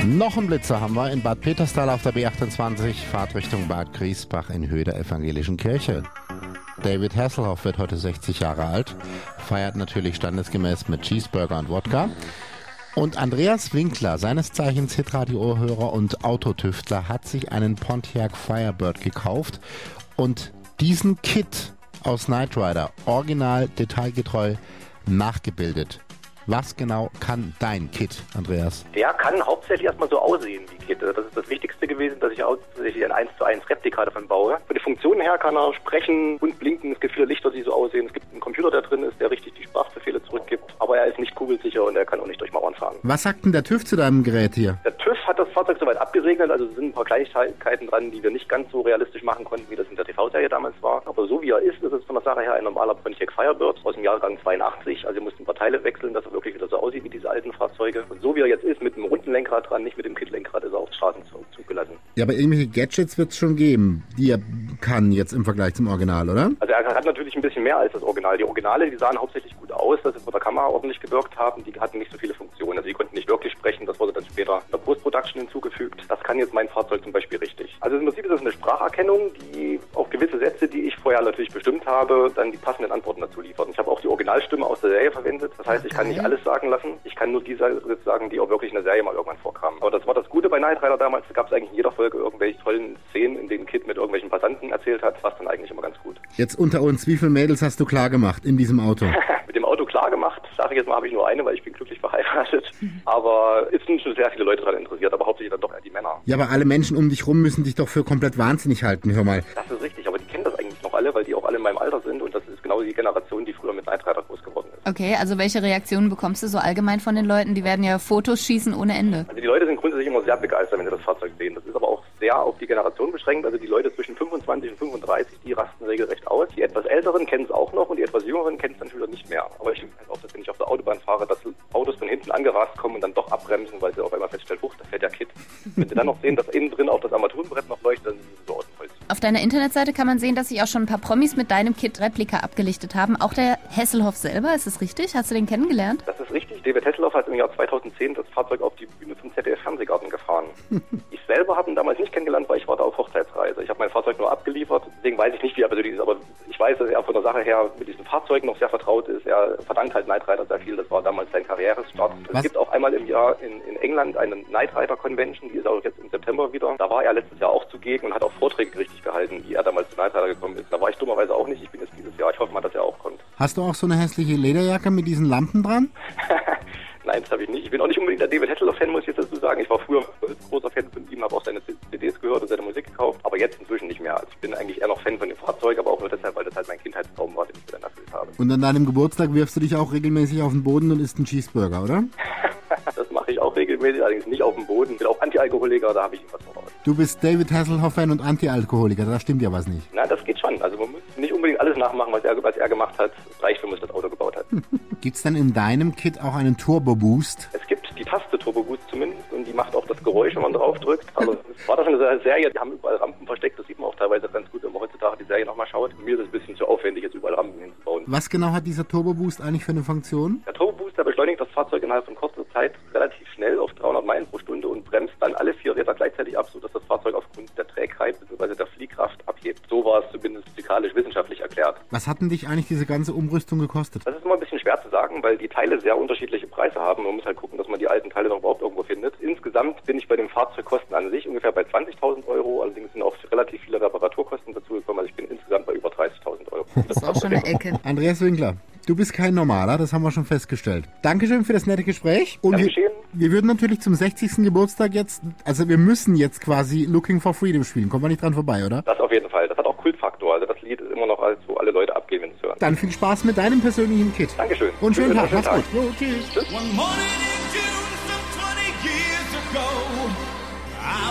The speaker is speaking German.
Noch ein Blitzer haben wir in Bad Peterstal auf der B28, Fahrt Richtung Bad Griesbach in Höhe der Evangelischen Kirche. David Hasselhoff wird heute 60 Jahre alt, feiert natürlich standesgemäß mit Cheeseburger und Wodka. Und Andreas Winkler, seines Zeichens Hitradio-Ohrhörer und Autotüftler, hat sich einen Pontiac Firebird gekauft und diesen Kit aus Knight Rider original detailgetreu nachgebildet. Was genau kann dein Kit, Andreas? Der kann hauptsächlich erstmal so aussehen wie Kit. Das ist das Wichtigste gewesen, dass ich hauptsächlich ein 1:1 Replika davon baue. Von den Funktionen her kann er sprechen und blinken. Es gibt viele Lichter, die so aussehen. Es gibt einen Computer, der drin ist, der richtig die Sprachbefehle zurückgibt. Aber er ist nicht kugelsicher und er kann auch nicht durch Mauern fahren. Was sagt denn der TÜV zu deinem Gerät hier? Der TÜV hat das Fahrzeug soweit abgesegnet. Also es sind ein paar Kleinigkeiten dran, die wir nicht ganz so realistisch machen konnten, wie das in der TV-Serie damals war. Aber so wie er ist es von der Sache her ein normaler Pontiac Firebird aus dem Jahrgang 82. Also wir mussten ein paar Teile wechseln, dass er wirklich wieder so aussieht wie diese alten Fahrzeuge. Und so wie er jetzt ist, mit einem runden Lenkrad dran, nicht mit dem Kit-Lenkrad, ist er auf Straßen zugelassen. Ja, aber irgendwelche Gadgets wird es schon geben, die er kann jetzt im Vergleich zum Original, oder? Also er hat natürlich ein bisschen mehr als das Original. Die Originale, die sahen hauptsächlich gut aus, dass sie vor der Kamera ordentlich gewirkt haben. Die hatten nicht so viele Funktionen. Also die konnten nicht wirklich sprechen. Das wurde dann später in der Post-Production hinzugefügt. Das kann jetzt mein Fahrzeug zum Beispiel richtig. Also im Prinzip ist das eine Spracherkennung, die auf gewisse Sätze, die ich vorher natürlich bestimmt habe, dann die passenden Antworten dazu liefert. Ich habe auch die Originalstimme aus der Serie verwendet. Das heißt, ich kann nicht alles sagen lassen. Ich kann nur die sagen, die auch wirklich in der Serie mal irgendwann vorkamen. Aber das war das Gute bei Knight Rider damals. Da gab es eigentlich in jeder Folge irgendwelche tollen Szenen, in denen Kit mit irgendwelchen Passanten erzählt hat, was dann eigentlich immer ganz gut. Jetzt unter uns, wie viele Mädels hast du klar gemacht in diesem Auto? Mit dem Auto klar gemacht, sage ich jetzt mal, habe ich nur eine, weil ich bin glücklich verheiratet. Aber es sind schon sehr viele Leute daran interessiert, aber hauptsächlich dann doch eher die Männer. Ja, aber alle Menschen um dich rum müssen dich doch für komplett wahnsinnig halten, hör mal. Das ist richtig, aber die kennen das eigentlich noch alle, weil die auch alle in meinem Alter sind und das ist genau die Generation, die früher mit Knight Rider groß geworden ist. Okay, also welche Reaktionen bekommst du so allgemein von den Leuten? Die werden ja Fotos schießen ohne Ende. Also die Leute sind grundsätzlich immer sehr begeistert, wenn sie das Fahrzeug sehen. Das ist aber auch sehr auf die Generation beschränkt. Also die Leute zwischen 25 und 35, die rasten regelrecht aus. Die etwas Älteren kennen es auch noch und die etwas Jüngeren kennen es dann wieder nicht mehr. Aber ich finde halt auch, dass wenn ich auf der Autobahn fahre, dass Autos von hinten angerast kommen und dann doch abbremsen, weil sie auf einmal feststellen, da fährt der Kit. Wenn sie dann noch sehen, dass innen drin auch das Armaturenbrett noch leuchtet, dann sind sie so aus dem Holz. Auf deiner Internetseite kann man sehen, dass sich auch schon ein paar Promis mit deinem Kit-Replika abgelichtet haben. Auch der Hasselhoff selber, ist das richtig? Hast du den kennengelernt? Das ist richtig. David Hasselhoff hat im Jahr 2010 das Fahrzeug auf die Bühne zum ZDF-Fernsehgarten gefahren. Ich selber habe ihn damals nicht kennengelernt, weil ich war da auf Hochzeitsreise. Ich habe mein Fahrzeug nur abgeliefert. Deswegen weiß ich nicht, wie er persönlich ist, aber ich weiß, dass er von der Sache her mit diesen Fahrzeugen noch sehr vertraut ist. Er verdankt halt Knight Rider sehr viel. Das war damals sein Karrierestart. Es gibt auch einmal im Jahr in England eine Knight Rider Convention, die ist auch jetzt im September wieder. Da war er letztes Jahr auch zugegen und hat auch Vorträge richtig gehalten, wie er damals zu Knight Rider gekommen ist. Da war ich dummerweise auch nicht. Ich bin jetzt dieses Jahr. Ich hoffe mal, dass er auch kommt. Hast du auch so eine hässliche Lederjacke mit diesen Lampen dran? Nein, das habe ich nicht. Ich bin auch nicht unbedingt der David Hasselhoff-Fan, muss ich jetzt dazu sagen. Ich war früher großer Fan von ihm, habe auch seine CDs gehört und seine Musik gekauft, aber jetzt inzwischen nicht mehr. Also ich bin eigentlich eher noch Fan von dem Fahrzeug, aber auch nur deshalb, weil das halt mein Kindheitstraum war, den ich dann erfüllt habe. Und an deinem Geburtstag wirfst du dich auch regelmäßig auf den Boden und isst einen Cheeseburger, oder? Das mache ich auch regelmäßig, allerdings nicht auf dem Boden. Ich bin auch Anti-Alkoholiker, da habe ich ihm was voraus. Du bist David Hasselhoff-Fan und Anti-Alkoholiker, da stimmt ja was nicht. Na, das geht schon. Also man muss nicht unbedingt alles nachmachen, was er gemacht hat. Reicht, wenn man das Auto gebaut hat. Gibt's denn in deinem Kit auch einen Turbo-Boost? Es gibt die Taste Turbo Boost zumindest und die macht auch das Geräusch, wenn man drauf drückt. Also es war das eine Serie, die haben überall Rampen versteckt. Das sieht man auch teilweise ganz gut, wenn man heutzutage die Serie nochmal schaut. Mir ist es ein bisschen zu aufwendig, jetzt überall Rampen hinzubauen. Was genau hat dieser Turbo-Boost eigentlich für eine Funktion? Der Turbo Boost, der beschleunigt das Fahrzeug innerhalb von kurzer Zeit relativ schnell auf 300 Meilen pro Stunde und bremst dann alle 4 Räder gleichzeitig ab, sodass das Fahrzeug aufgrund der Trägheit bzw. der Fliehkraft abhebt. So war es zumindest physikalisch wissenschaftlich erklärt. Was hat denn dich eigentlich diese ganze Umrüstung gekostet? Das ist immer ein bisschen schwer zu sagen, weil die Teile sehr unterschiedliche Preise haben. Man muss halt gucken, dass man die alten Teile noch überhaupt irgendwo findet. Insgesamt bin ich bei den Fahrzeugkosten an sich ungefähr bei 20.000 Euro. Allerdings sind auch relativ viele Reparaturkosten dazugekommen. Also ich bin insgesamt bei über 30.000 Euro. Das ist auch schon eine Ecke. Andreas Winkler, du bist kein Normaler, das haben wir schon festgestellt. Dankeschön für das nette Gespräch. Und wir würden natürlich zum 60. Geburtstag jetzt, also wir müssen jetzt quasi Looking for Freedom spielen. Kommen wir nicht dran vorbei, oder? Das auf jeden Fall. Das hat auch Kultfaktor. Also das Lied ist immer noch, wo alle Leute abgehen, wenn sie es hören. Dann viel Spaß mit deinem persönlichen Kit. Dankeschön. Und schönen Tag. Mach's gut. Jo, tschüss.